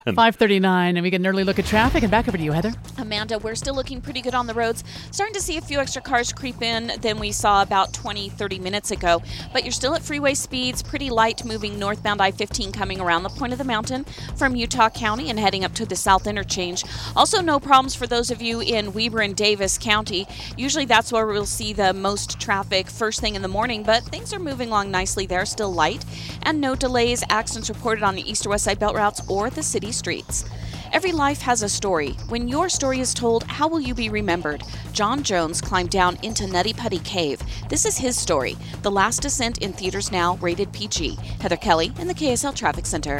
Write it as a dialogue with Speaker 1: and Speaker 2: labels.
Speaker 1: 5:39, and we get an early look at traffic. And back over to you, Heather.
Speaker 2: Amanda, we're still looking pretty good on the roads. Starting to see a few extra cars creep in than we saw about 20-30 minutes ago. But you're still at freeway speeds, pretty light moving northbound I-15 coming around the point of the mountain from Utah County and heading up to the south interchange. Also no problems for those of you in Weber and Davis County. Usually that's where we'll see the most traffic first thing in the morning, but things are moving along nicely there, still light. And no delays, accidents reported on the east or west side belt routes or the city streets. Every life has a story. When your story is told, how will you be remembered? John Jones climbed down into Nutty Putty Cave. This is his story. The Last Descent in theaters now, rated PG. Heather Kelly in the KSL Traffic Center.